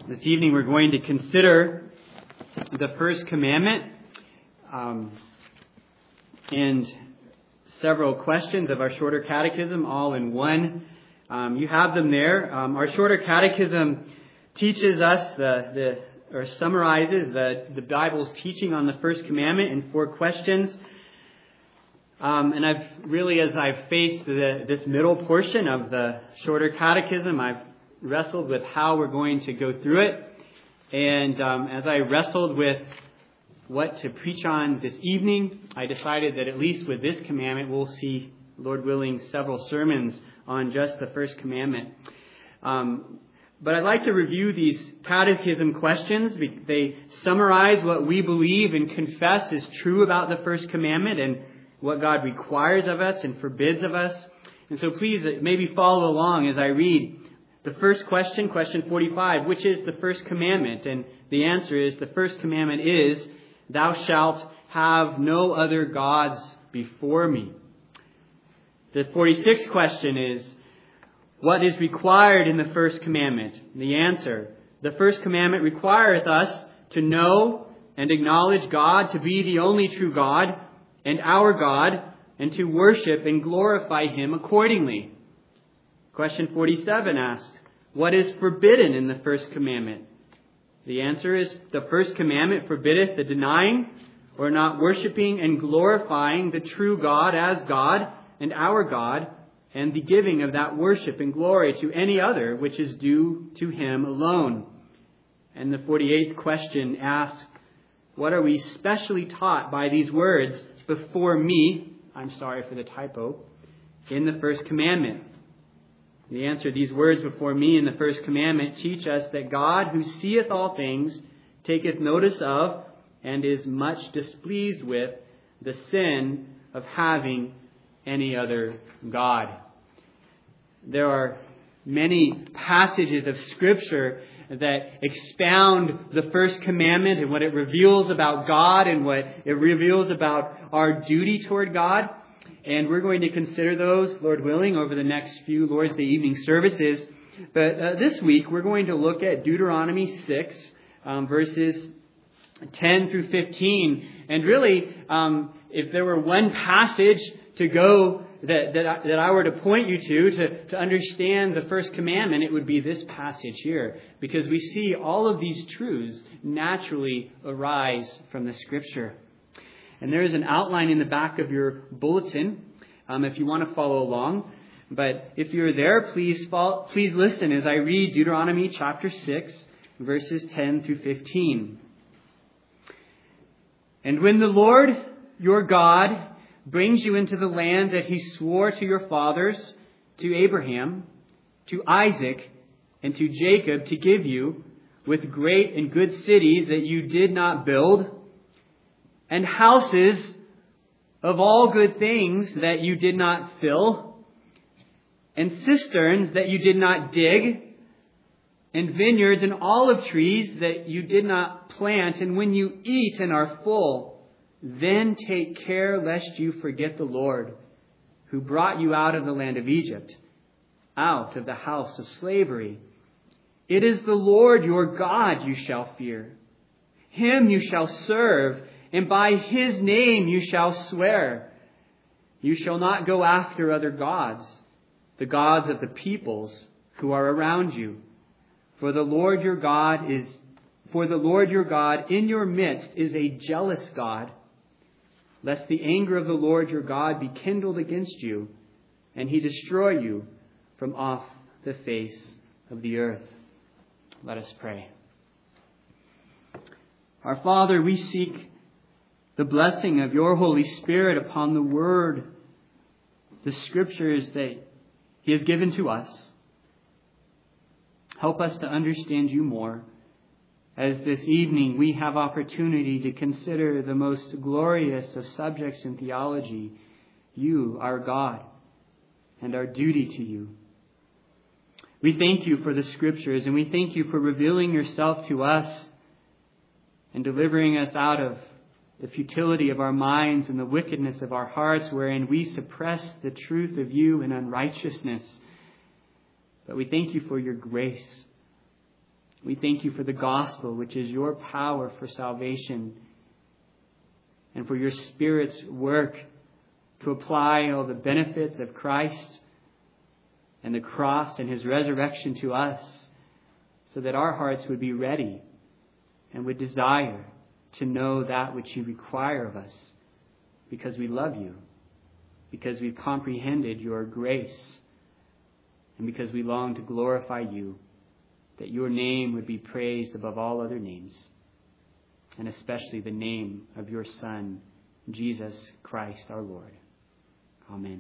This evening we're going to consider the first commandment and several questions of our shorter catechism all in one. You have them there. Our shorter catechism teaches us or summarizes the Bible's teaching on the first commandment in 4 questions. And as I've faced this middle portion of the shorter catechism, I've wrestled with how we're going to go through it. And as I wrestled with what to preach on this evening, I decided that at least with this commandment, we'll see, Lord willing, several sermons on just the first commandment. But I'd like to review these catechism questions. They summarize what we believe and confess is true about the first commandment and what God requires of us and forbids of us. And so please maybe follow along as I read the first question, question 45, which is the first commandment? And the answer is the first commandment is, "Thou shalt have no other gods before me." The 46th question is, what is required in the first commandment? The answer, the first commandment requireth us to know and acknowledge God to be the only true God and our God, and to worship and glorify Him accordingly. Question 47 asks, what is forbidden in the first commandment? The answer is, the first commandment forbiddeth the denying or not worshiping and glorifying the true God as God and our God, and the giving of that worship and glory to any other which is due to Him alone. And the 48th question asks, what are we specially taught by these words, before me, I'm sorry for the typo, in the first commandment? The answer, these words before me in the first commandment teach us that God, who seeth all things, taketh notice of and is much displeased with the sin of having any other God. There are many passages of Scripture that expound the first commandment and what it reveals about God and what it reveals about our duty toward God. And we're going to consider those, Lord willing, over the next few Lord's Day evening services. But this week, we're going to look at Deuteronomy 6, verses 10 through 15. And really, if there were one passage to go that I were to point you to understand the first commandment, it would be this passage here. Because we see all of these truths naturally arise from the Scripture. And there is an outline in the back of your bulletin if you want to follow along. But if you're there, please listen as I read Deuteronomy chapter 6, verses 10 through 15. And when the Lord your God brings you into the land that He swore to your fathers, to Abraham, to Isaac, and to Jacob to give you, with great and good cities that you did not build, and houses of all good things that you did not fill, and cisterns that you did not dig, and vineyards and olive trees that you did not plant. And when you eat and are full, then take care lest you forget the Lord, who brought you out of the land of Egypt, out of the house of slavery. It is the Lord your God you shall fear. Him you shall serve, and by His name you shall swear. You shall not go after other gods, the gods of the peoples who are around you. For the Lord your God in your midst is a jealous God, lest the anger of the Lord your God be kindled against you, and He destroy you from off the face of the earth. Let us pray. Our Father, we seek the blessing of your Holy Spirit upon the Word, the Scriptures that He has given to us. Help us to understand you more, as this evening we have opportunity to consider the most glorious of subjects in theology, you, our God, and our duty to you. We thank you for the Scriptures, and we thank you for revealing yourself to us and delivering us out of the futility of our minds and the wickedness of our hearts, wherein we suppress the truth of you in unrighteousness. But we thank you for your grace. We thank you for the gospel, which is your power for salvation, and for your Spirit's work to apply all the benefits of Christ and the cross and his resurrection to us, so that our hearts would be ready and would desire to know that which you require of us, because we love you, because we've comprehended your grace, and because we long to glorify you, that your name would be praised above all other names, and especially the name of your Son, Jesus Christ our Lord. Amen.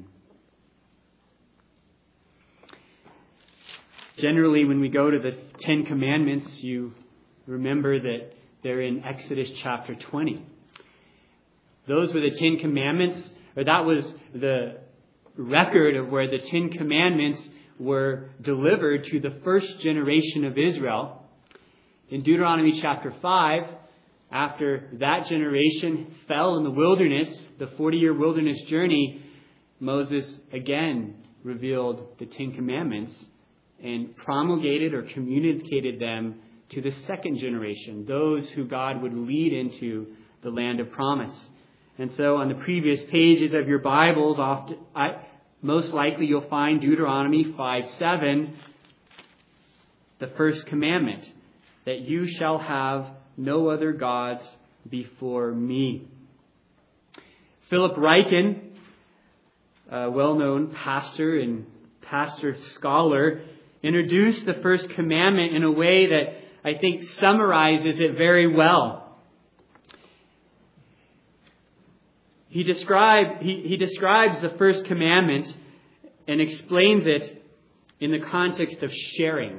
Generally, when we go to the Ten Commandments, you remember that they're in Exodus chapter 20. Those were the Ten Commandments, or that was the record of where the Ten Commandments were delivered to the first generation of Israel. In Deuteronomy chapter 5, after that generation fell in the wilderness, the 40-year wilderness journey, Moses again revealed the Ten Commandments and promulgated or communicated them to the second generation, those who God would lead into the land of promise. And so on the previous pages of your Bibles, most likely you'll find Deuteronomy 5:7, the first commandment, that you shall have no other gods before me. Philip Ryken, a well-known pastor and pastor scholar, introduced the first commandment in a way that I think summarizes it very well. He describes the first commandment and explains it in the context of sharing.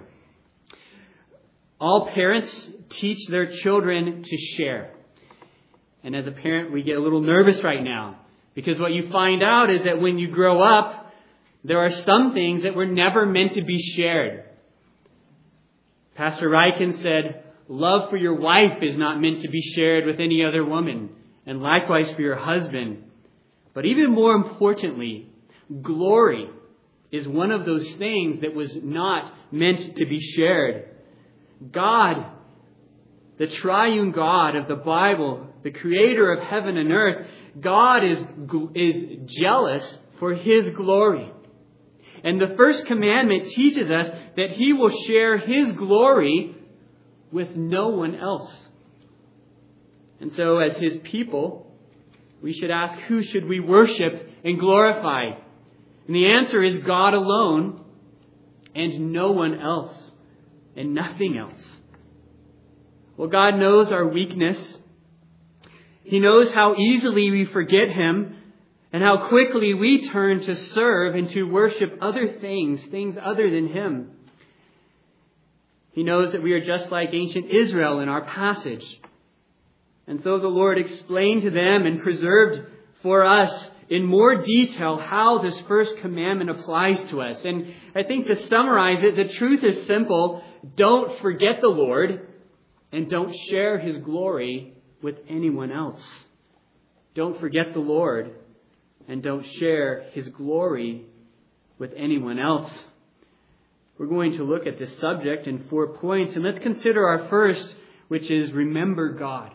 All parents teach their children to share. And as a parent, we get a little nervous right now, because what you find out is that when you grow up, there are some things that were never meant to be shared. Pastor Ryken said, love for your wife is not meant to be shared with any other woman, and likewise for your husband. But even more importantly, glory is one of those things that was not meant to be shared. God, the triune God of the Bible, the creator of heaven and earth, God is jealous for his glory. And the first commandment teaches us that he will share his glory with no one else. And so as his people, we should ask, who should we worship and glorify? And the answer is God alone and no one else and nothing else. Well, God knows our weakness. He knows how easily we forget him and how quickly we turn to serve and to worship other things other than him. He knows that we are just like ancient Israel in our passage. And so the Lord explained to them and preserved for us in more detail how this first commandment applies to us. And I think to summarize it, the truth is simple. Don't forget the Lord and don't share his glory with anyone else. Don't forget the Lord and don't share his glory with anyone else. We're going to look at this subject in 4 points, and let's consider our first, which is remember God.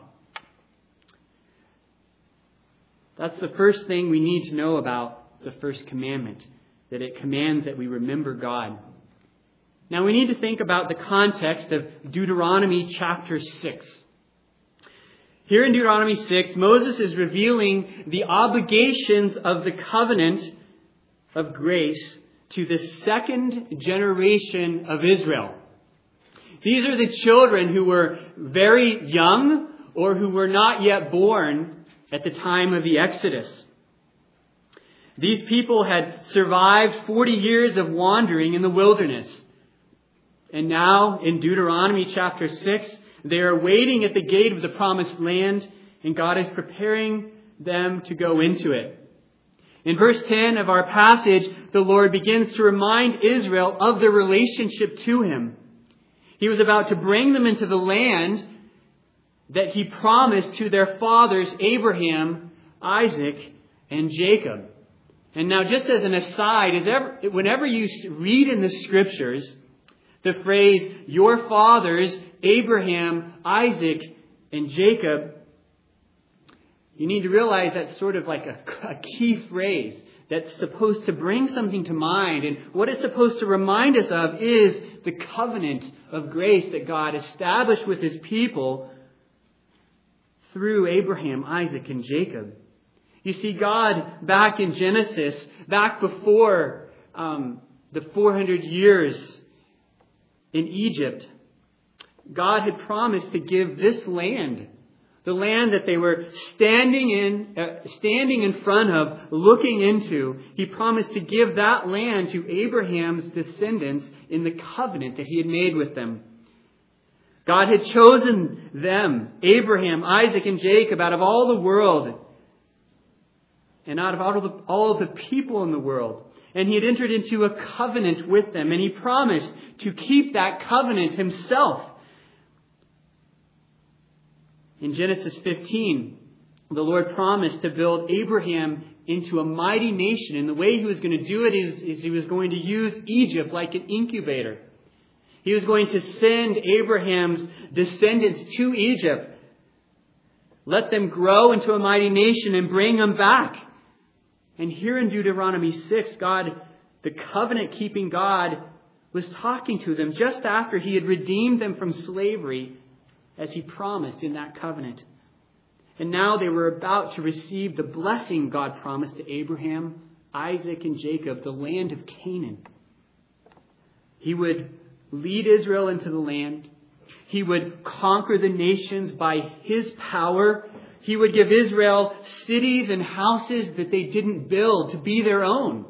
That's the first thing we need to know about the first commandment, that it commands that we remember God. Now we need to think about the context of Deuteronomy chapter 6. Here in Deuteronomy 6, Moses is revealing the obligations of the covenant of grace to the second generation of Israel. These are the children who were very young or who were not yet born at the time of the Exodus. These people had survived 40 years of wandering in the wilderness. And now in Deuteronomy chapter 6, they are waiting at the gate of the promised land, and God is preparing them to go into it. In verse 10 of our passage, the Lord begins to remind Israel of their relationship to him. He was about to bring them into the land that he promised to their fathers, Abraham, Isaac, and Jacob. And now, just as an aside, whenever you read in the Scriptures The phrase, your fathers, Abraham, Isaac, and Jacob, you need to realize that's sort of like a key phrase that's supposed to bring something to mind. And what it's supposed to remind us of is the covenant of grace that God established with His people through Abraham, Isaac, and Jacob. You see, God, back in Genesis, back before the 400 years in Egypt, God had promised to give this land, the land that they were standing in front of, looking into. He promised to give that land to Abraham's descendants in the covenant that He had made with them. God had chosen them, Abraham, Isaac, and Jacob, out of all the world and out of all of the people in the world. And He had entered into a covenant with them, and He promised to keep that covenant Himself. In Genesis 15, the Lord promised to build Abraham into a mighty nation. And the way He was going to do it is He was going to use Egypt like an incubator. He was going to send Abraham's descendants to Egypt, let them grow into a mighty nation, and bring them back. And here in Deuteronomy 6, God, the covenant-keeping God, was talking to them just after He had redeemed them from slavery, as He promised in that covenant. And now they were about to receive the blessing God promised to Abraham, Isaac, and Jacob, the land of Canaan. He would lead Israel into the land. He would conquer the nations by His power. He would give Israel cities and houses that they didn't build to be their own.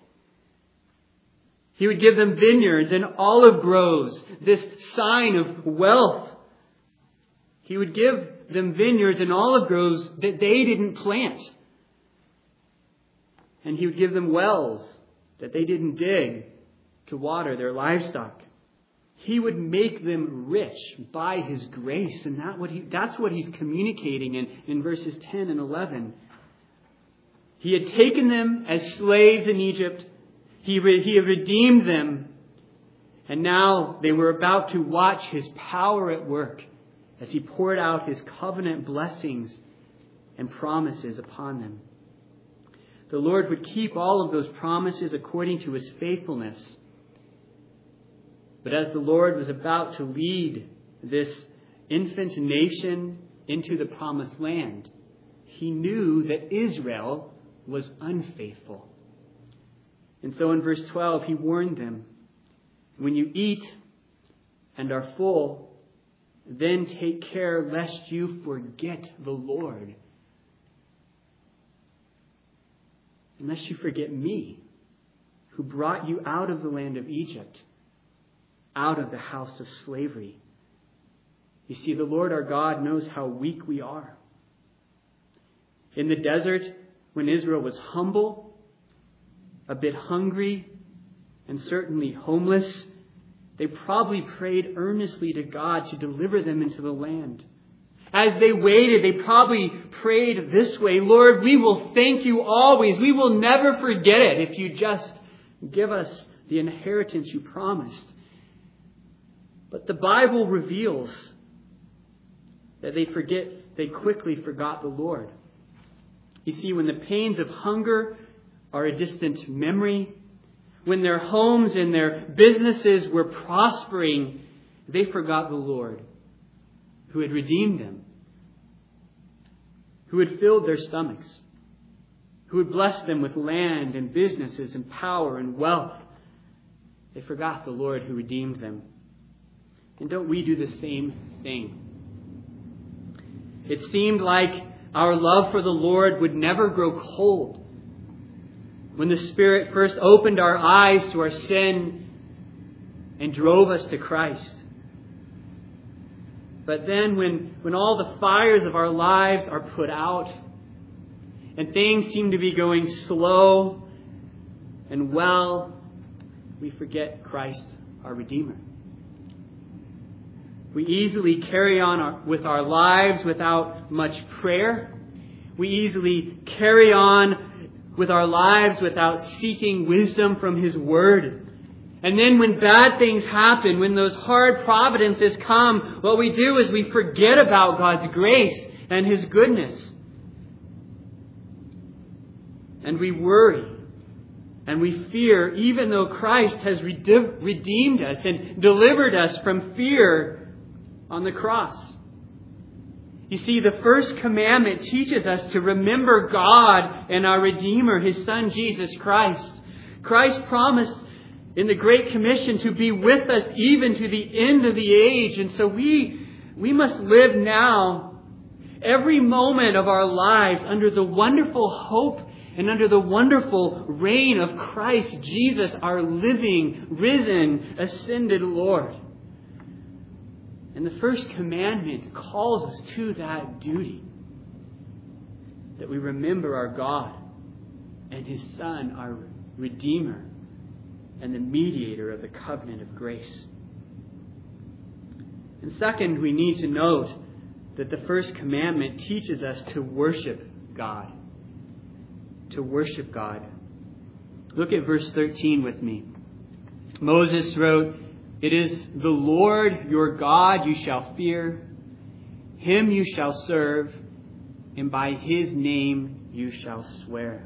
He would give them vineyards and olive groves, this sign of wealth. He would give them vineyards and olive groves that they didn't plant. And He would give them wells that they didn't dig to water their livestock. He would make them rich by His grace. And that's what He's communicating in verses 10 and 11. He had taken them as slaves in Egypt. He had redeemed them. And now they were about to watch His power at work as He poured out His covenant blessings and promises upon them. The Lord would keep all of those promises according to His faithfulness. But as the Lord was about to lead this infant nation into the promised land, He knew that Israel was unfaithful. And so in verse 12, He warned them, when you eat and are full, then take care lest you forget the Lord. Unless you forget me, who brought you out of the land of Egypt, out of the house of slavery. You see, the Lord our God knows how weak we are. In the desert, when Israel was humble, a bit hungry, and certainly homeless, they probably prayed earnestly to God to deliver them into the land. As they waited, they probably prayed this way, Lord, we will thank You always. We will never forget it if You just give us the inheritance You promised. But the Bible reveals that they quickly forgot the Lord. You see, when the pains of hunger are a distant memory, when their homes and their businesses were prospering, they forgot the Lord, who had redeemed them, who had filled their stomachs, who had blessed them with land and businesses and power and wealth. They forgot the Lord who redeemed them. And don't we do the same thing? It seemed like our love for the Lord would never grow cold. When the Spirit first opened our eyes to our sin and drove us to Christ. But then when all the fires of our lives are put out and things seem to be going slow and well, we forget Christ, our Redeemer. We easily carry on with our lives without much prayer. We easily carry on with our lives without seeking wisdom from His Word. And then when bad things happen, when those hard providences come, what we do is we forget about God's grace and His goodness. And we worry. And we fear, even though Christ has redeemed us and delivered us from fear on the cross. You see, the first commandment teaches us to remember God and our Redeemer, His Son, Jesus Christ. Christ promised in the Great Commission to be with us even to the end of the age. And so we must live now, every moment of our lives, under the wonderful hope and under the wonderful reign of Christ Jesus, our living, risen, ascended Lord. And the first commandment calls us to that duty, that we remember our God and His Son, our Redeemer, and the mediator of the covenant of grace. And second, we need to note that the first commandment teaches us to worship God. To worship God. Look at verse 13 with me. Moses wrote, "It is the Lord your God you shall fear. Him you shall serve, and by His name you shall swear."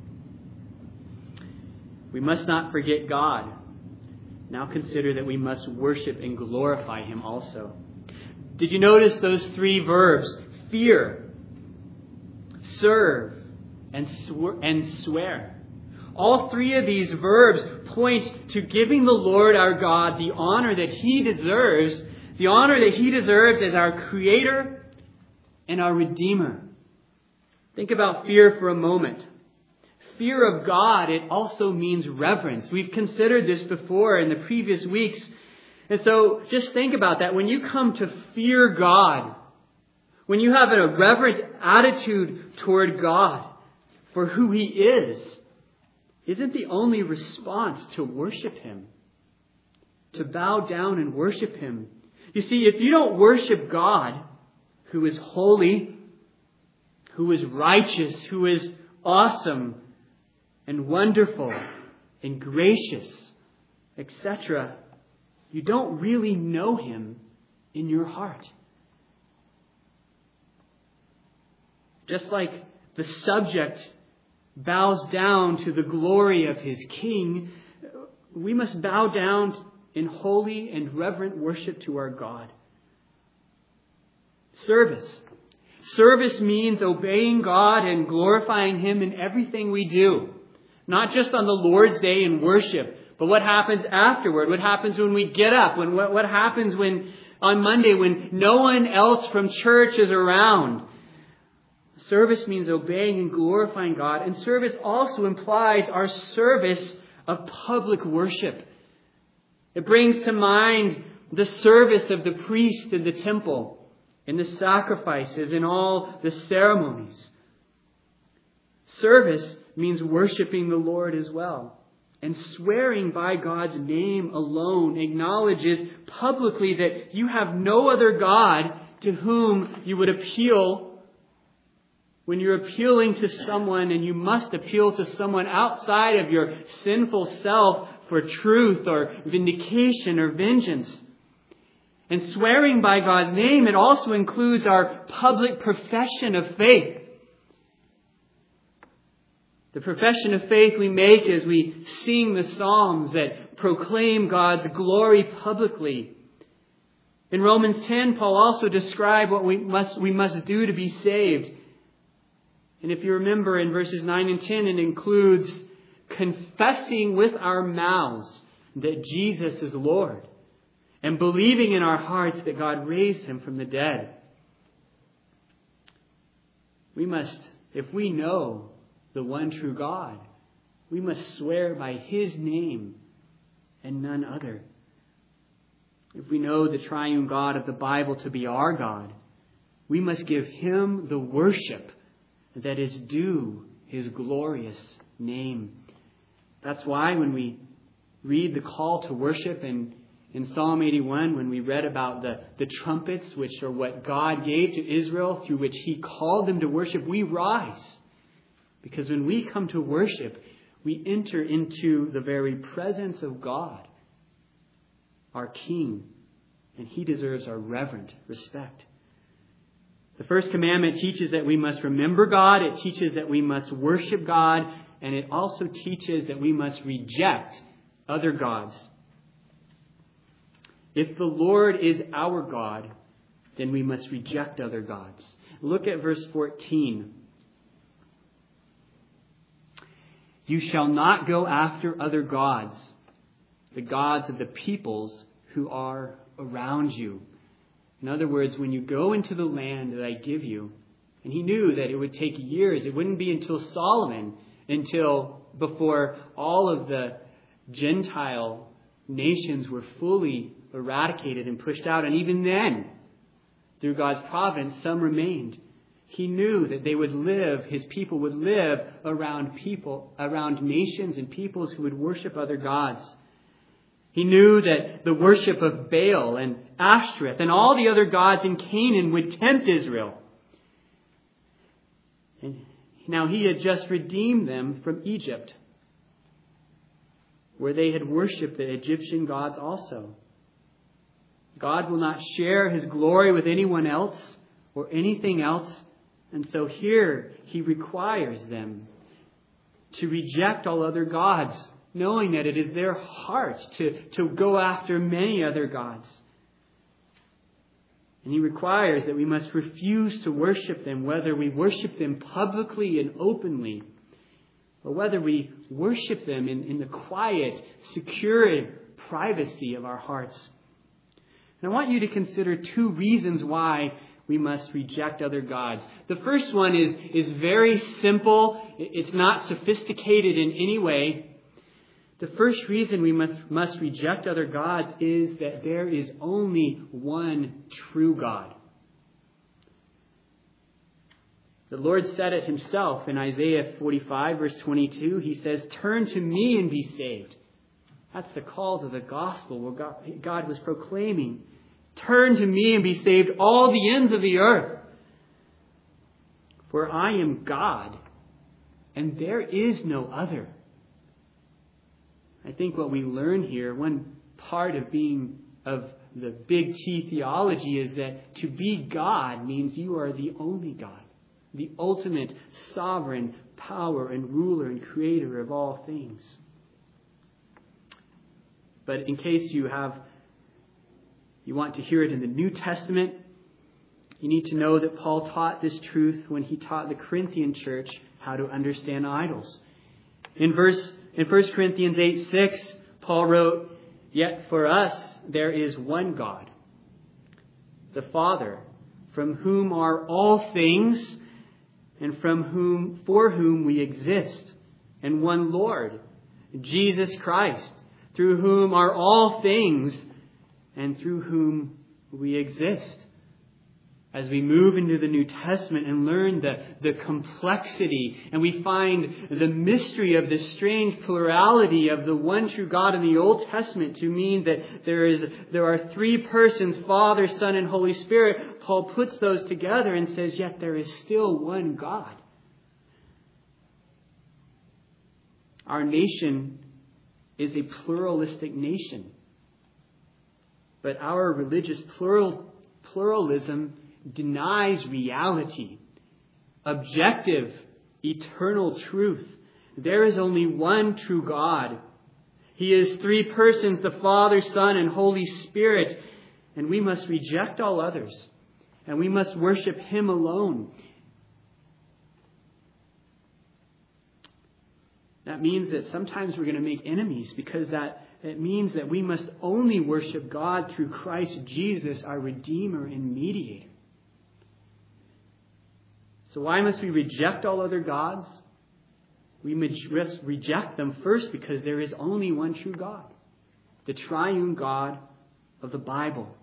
We must not forget God. Now consider that we must worship and glorify Him also. Did you notice those three verbs? Fear, serve, and swear. All three of these verbs point to giving the Lord our God the honor that He deserves. The honor that He deserves as our Creator and our Redeemer. Think about fear for a moment. Fear of God, it also means reverence. We've considered this before in the previous weeks. And so just think about that. When you come to fear God, when you have a reverent attitude toward God for who He is, isn't the only response to worship Him? To bow down and worship Him. You see, if you don't worship God, who is holy, who is righteous, who is awesome, and wonderful and gracious, etc., you don't really know Him in your heart. Just like the subject bows down to the glory of his king, we must bow down in holy and reverent worship to our God. Service. Service means obeying God and glorifying Him in everything we do. Not just on the Lord's Day in worship, but what happens afterward? What happens when we get up? What happens when on Monday when no one else from church is around? Service means obeying and glorifying God. And service also implies our service of public worship. It brings to mind the service of the priest in the temple, in the sacrifices, in all the ceremonies. Service means worshiping the Lord as well. And swearing by God's name alone acknowledges publicly that you have no other God to whom you would appeal when you're appealing to someone, and you must appeal to someone outside of your sinful self for truth or vindication or vengeance. And swearing by God's name, it also includes our public profession of faith. The profession of faith we make as we sing the psalms that proclaim God's glory publicly. In Romans 10, Paul also described what we must do to be saved. And if you remember in verses 9 and 10, it includes confessing with our mouths that Jesus is Lord and believing in our hearts that God raised Him from the dead. We must, if we know the one true God, we must swear by His name and none other. If we know the triune God of the Bible to be our God, we must give Him the worship that is due His glorious name. That's why when we read the call to worship in Psalm 81, when we read about the trumpets, which are what God gave to Israel, through which He called them to worship, we rise. Because when we come to worship, we enter into the very presence of God our King, and He deserves our reverent respect. The first commandment teaches that we must remember God. It teaches that we must worship God. And it also teaches that we must reject other gods. If the Lord is our God, then we must reject other gods. Look at verse 14. You shall not go after other gods, the gods of the peoples who are around you. In other words, when you go into the land that I give you, and he knew that it would take years, it wouldn't be until Solomon, until before all of the Gentile nations were fully eradicated and pushed out. And even then, through God's providence, some remained. He knew that they would live, his people would live around nations and peoples who would worship other gods. He knew that the worship of Baal and Ashtoreth and all the other gods in Canaan would tempt Israel. And now he had just redeemed them from Egypt, where they had worshipped the Egyptian gods also. God will not share his glory with anyone else or anything else. And so here he requires them to reject all other gods, knowing that it is their heart to go after many other gods. And he requires that we must refuse to worship them, whether we worship them publicly and openly, or whether we worship them in the quiet, secure privacy of our hearts. And I want you to consider two reasons why we must reject other gods. The first one is very simple. It's not sophisticated in any way. The first reason we must reject other gods is that there is only one true God. The Lord said it himself in Isaiah 45, verse 22. He says, "Turn to me and be saved." That's the call to the gospel where God was proclaiming. Turn to me and be saved, all the ends of the earth. For I am God, and there is no other. I think what we learn here, one part of the big T theology, is that to be God means you are the only God, the ultimate sovereign power and ruler and creator of all things. But in case you want to hear it in the New Testament, you need to know that Paul taught this truth when he taught the Corinthian church how to understand idols. In 1 Corinthians 8:6, Paul wrote, "Yet for us there is one God, the Father, from whom are all things, and for whom we exist, and one Lord, Jesus Christ, through whom are all things, and through whom we exist." As we move into the New Testament and learn the complexity, and we find the mystery of this strange plurality of the one true God in the Old Testament to mean that there are three persons, Father, Son, and Holy Spirit, Paul puts those together and says, yet there is still one God. Our nation is a pluralistic nation. But our religious pluralism denies reality, objective, eternal truth. There is only one true God. He is three persons, the Father, Son, and Holy Spirit. And we must reject all others. And we must worship Him alone. That means that sometimes we're going to make enemies, because it means that we must only worship God through Christ Jesus, our Redeemer and Mediator. So why must we reject all other gods? We must reject them first because there is only one true God, the triune God of the Bible.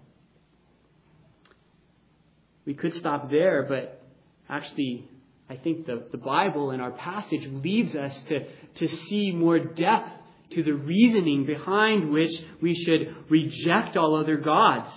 We could stop there, but actually I think the Bible and our passage leads us to see more depth to the reasoning behind which we should reject all other gods.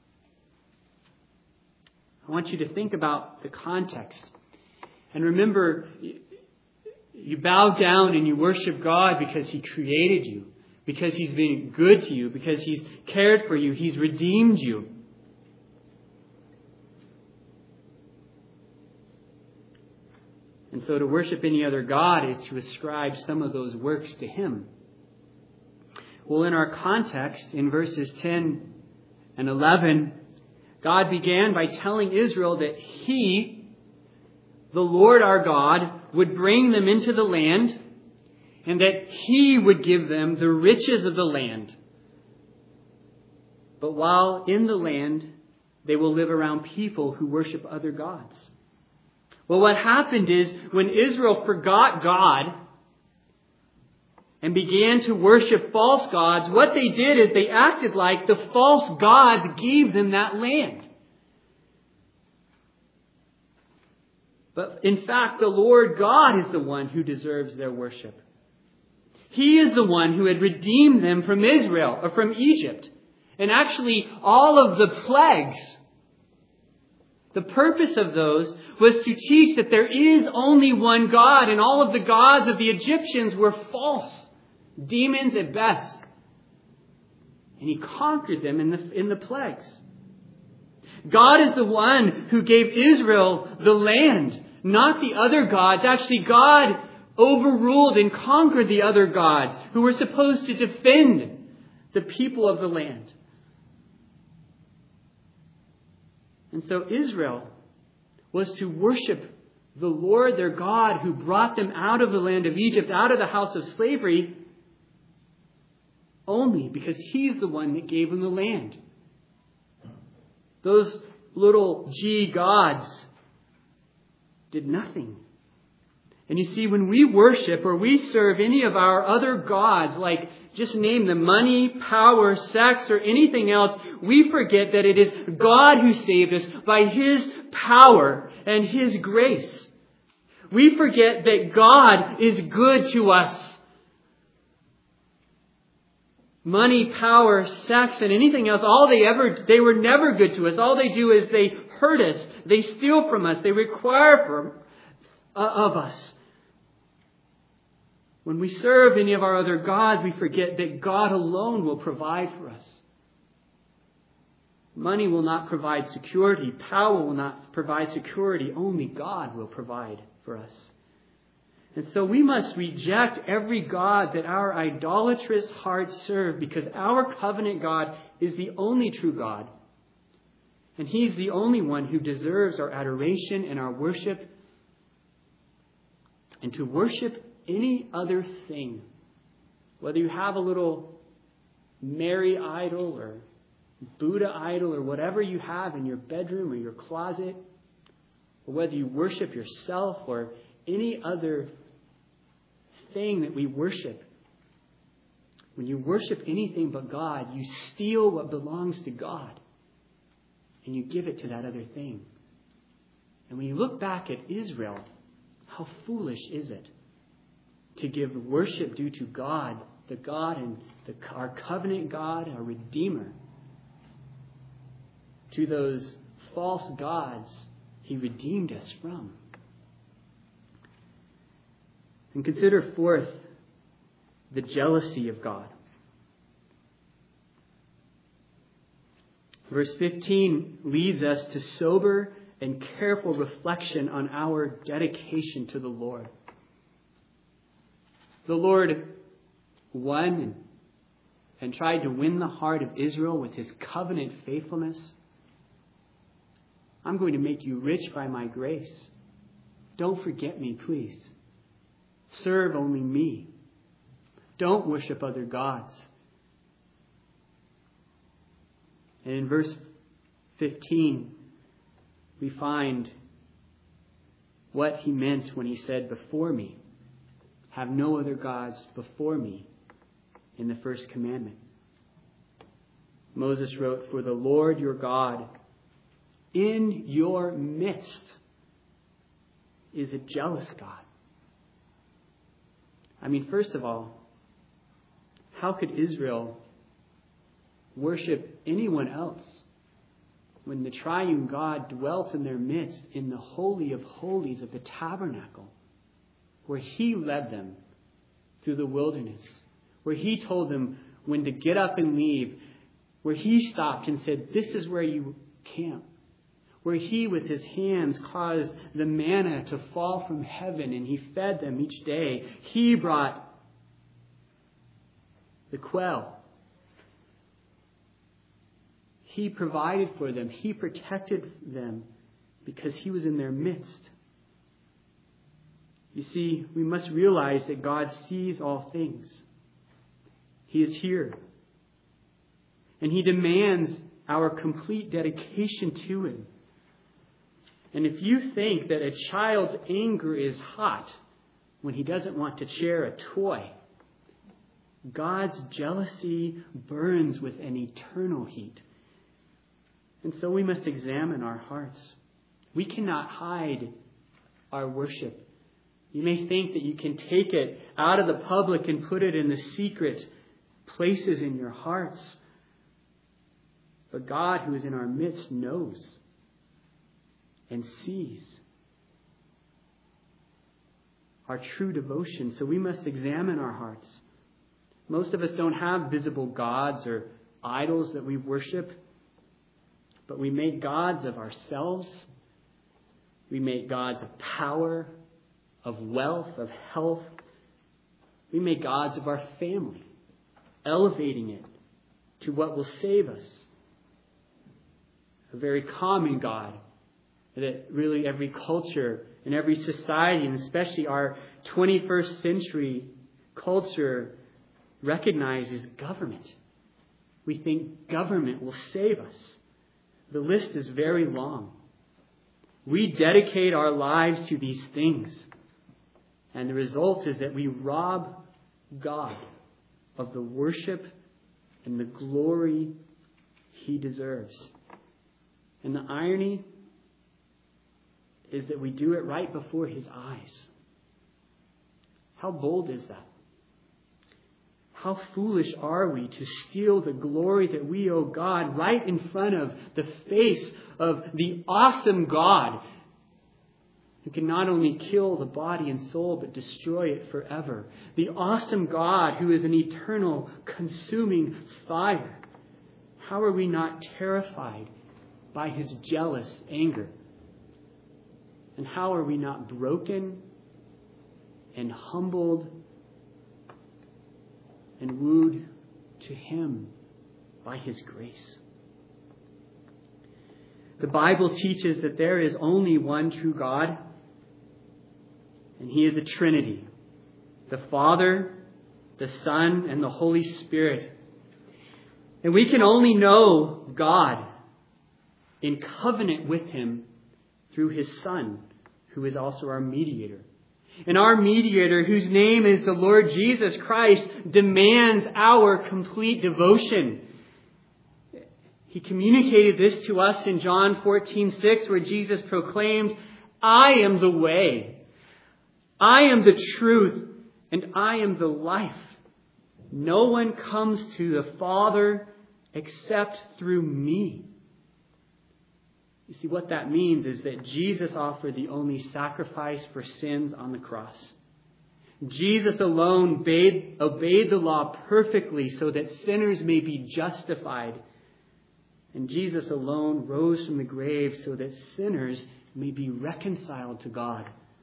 I want you to think about the context. And remember, you bow down and you worship God because He created you, because He's been good to you, because He's cared for you, He's redeemed you. And so to worship any other God is to ascribe some of those works to Him. Well, in our context, in verses 10 and 11, God began by telling Israel that He, the Lord our God, would bring them into the land and that He would give them the riches of the land. But while in the land, they will live around people who worship other gods. Well, what happened is when Israel forgot God and began to worship false gods, what they did is they acted like the false gods gave them that land. But in fact, the Lord God is the one who deserves their worship. He is the one who had redeemed them from Israel, or from Egypt. And actually, all of the plagues, the purpose of those was to teach that there is only one God, and all of the gods of the Egyptians were false, demons at best. And He conquered them in the plagues. God is the one who gave Israel the land, not the other gods. Actually, God overruled and conquered the other gods who were supposed to defend the people of the land. And so Israel was to worship the Lord their God who brought them out of the land of Egypt, out of the house of slavery, only because He's the one that gave them the land. Those little G gods did nothing. And you see, when we worship or we serve any of our other gods, like just name them, money, power, sex, or anything else, we forget that it is God who saved us by His power and His grace. We forget that God is good to us. Money, power, sex, and anything else, they were never good to us. All they do is they hurt us. They steal from us. They require of us. When we serve any of our other gods, we forget that God alone will provide for us. Money will not provide security. Power will not provide security. Only God will provide for us. And so we must reject every god that our idolatrous hearts serve, because our covenant God is the only true God. And He's the only one who deserves our adoration and our worship. And to worship any other thing, whether you have a little Mary idol or Buddha idol or whatever you have in your bedroom or your closet, or whether you worship yourself or any other thing that we worship, when you worship anything but God, you steal what belongs to God and you give it to that other thing. And when you look back at Israel, how foolish is it to give worship due to God, the God and our covenant God, our Redeemer, to those false gods He redeemed us from. And consider fourth, the jealousy of God. Verse 15 leads us to sober and careful reflection on our dedication to the Lord. The Lord won and tried to win the heart of Israel with His covenant faithfulness. I'm going to make you rich by my grace. Don't forget me, please. Serve only me. Don't worship other gods. And in verse 15, we find what He meant when He said, before me. Have no other gods before me, in the first commandment. Moses wrote, for the Lord your God in your midst is a jealous God. I mean, first of all, how could Israel worship anyone else when the triune God dwelt in their midst in the Holy of Holies of the tabernacle, where He led them through the wilderness, where He told them when to get up and leave, where He stopped and said, this is where you camp. Where He, with His hands, caused the manna to fall from heaven and He fed them each day. He brought the quail. He provided for them. He protected them because He was in their midst. You see, we must realize that God sees all things. He is here. And He demands our complete dedication to Him. And if you think that a child's anger is hot when he doesn't want to share a toy, God's jealousy burns with an eternal heat. And so we must examine our hearts. We cannot hide our worship. You may think that you can take it out of the public and put it in the secret places in your hearts. But God, who is in our midst, knows and sees our true devotion. So we must examine our hearts. Most of us don't have visible gods or idols that we worship, but we make gods of ourselves. We make gods of power, of wealth, of health. We make gods of our family, elevating it to what will save us. A very common God that really every culture and every society, and especially our 21st century culture, recognizes government. We think government will save us. The list is very long. We dedicate our lives to these things. And the result is that we rob God of the worship and the glory He deserves. And the irony is that we do it right before His eyes. How bold is that? How foolish are we to steal the glory that we owe God right in front of the face of the awesome God who can not only kill the body and soul but destroy it forever. The awesome God who is an eternal consuming fire. How are we not terrified by His jealous anger? And how are we not broken and humbled and wooed to Him by His grace? The Bible teaches that there is only one true God, and He is a Trinity. The Father, the Son, and the Holy Spirit. And we can only know God in covenant with Him through His Son, who is also our mediator. And our mediator, whose name is the Lord Jesus Christ, demands our complete devotion. He communicated this to us in John 14:6, where Jesus proclaimed, I am the way, I am the truth, and I am the life. No one comes to the Father except through me. You see, what that means is that Jesus offered the only sacrifice for sins on the cross. Jesus alone obeyed the law perfectly so that sinners may be justified. And Jesus alone rose from the grave so that sinners may be reconciled to God.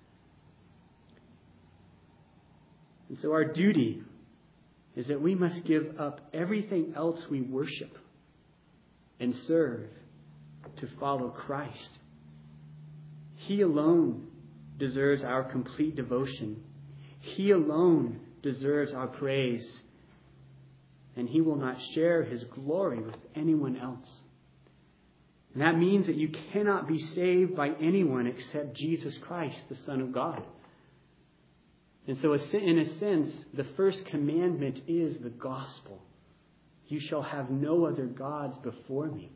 And so our duty is that we must give up everything else we worship and serve to follow Christ. He alone deserves our complete devotion. He alone deserves our praise. And He will not share His glory with anyone else. And that means that you cannot be saved by anyone except Jesus Christ, the Son of God. And so in a sense, the first commandment is the gospel. You shall have no other gods before me.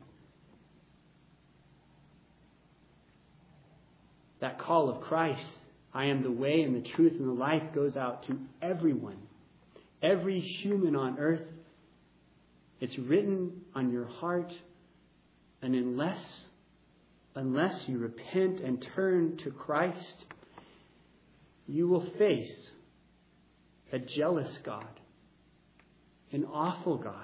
That call of Christ, I am the way and the truth and the life, goes out to everyone. Every human on earth. It's written on your heart. And unless you repent and turn to Christ, you will face a jealous God an awful God.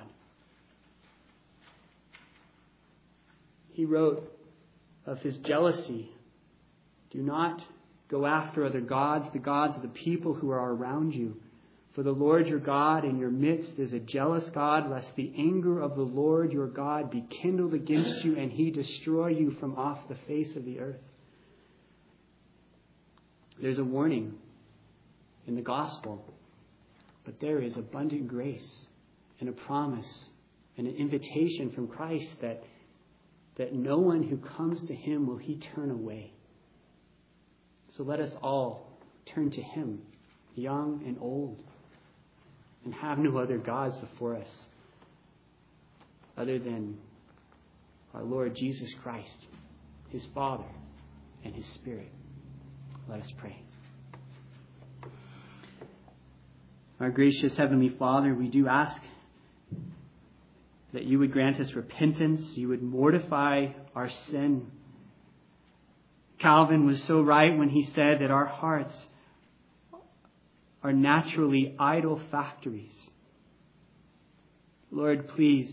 He wrote of his jealousy, do not go after other gods, the gods of the people who are around you. For the Lord your God in your midst is a jealous God, lest the anger of the Lord your God be kindled against you and he destroy you from off the face of the earth. There's a warning in the gospel, but there is abundant grace and a promise and an invitation from Christ that no one who comes to him will he turn away. So let us all turn to him, young and old, and have no other gods before us other than our Lord Jesus Christ, his Father, and his Spirit. Let us pray. Our gracious Heavenly Father, we do ask that you would grant us repentance, you would mortify our sin. Calvin was so right when he said that our hearts are naturally idol factories. Lord, please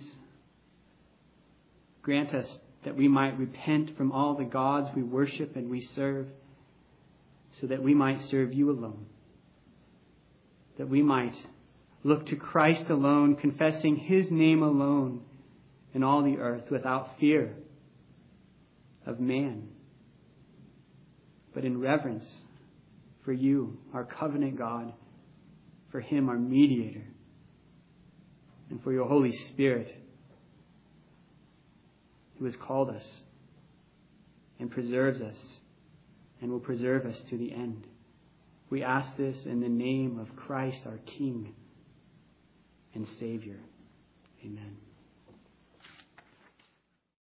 grant us that we might repent from all the gods we worship and we serve, so that we might serve you alone. That we might look to Christ alone, confessing his name alone in all the earth without fear of man, but in reverence for you, our covenant God, for him, our mediator, and for your Holy Spirit, who has called us and preserves us and will preserve us to the end. We ask this in the name of Christ, our King and Savior. Amen.